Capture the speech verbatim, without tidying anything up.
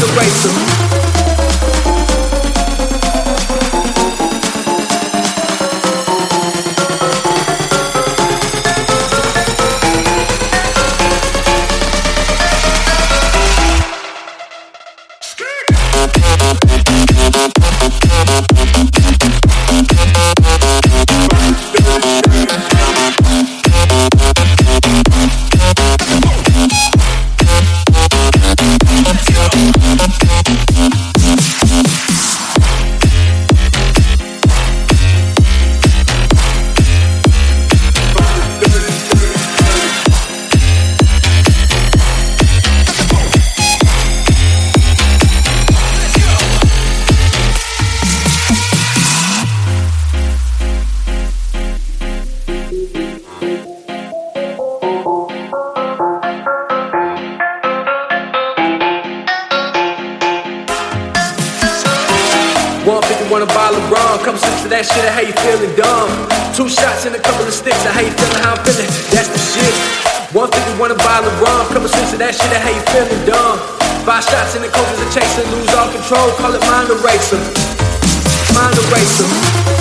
eraser. one fifty, wanna buy LeBron. Couple sips of that shit, how you feeling dumb? Two shots and a couple of sticks, how you feeling, how I'm feeling? That's the shit. one fifty, wanna buy LeBron. Couple sips of that shit, how you feeling dumb? Five shots and the coach is a chaser, lose all control, call it mind eraser. Mind eraser.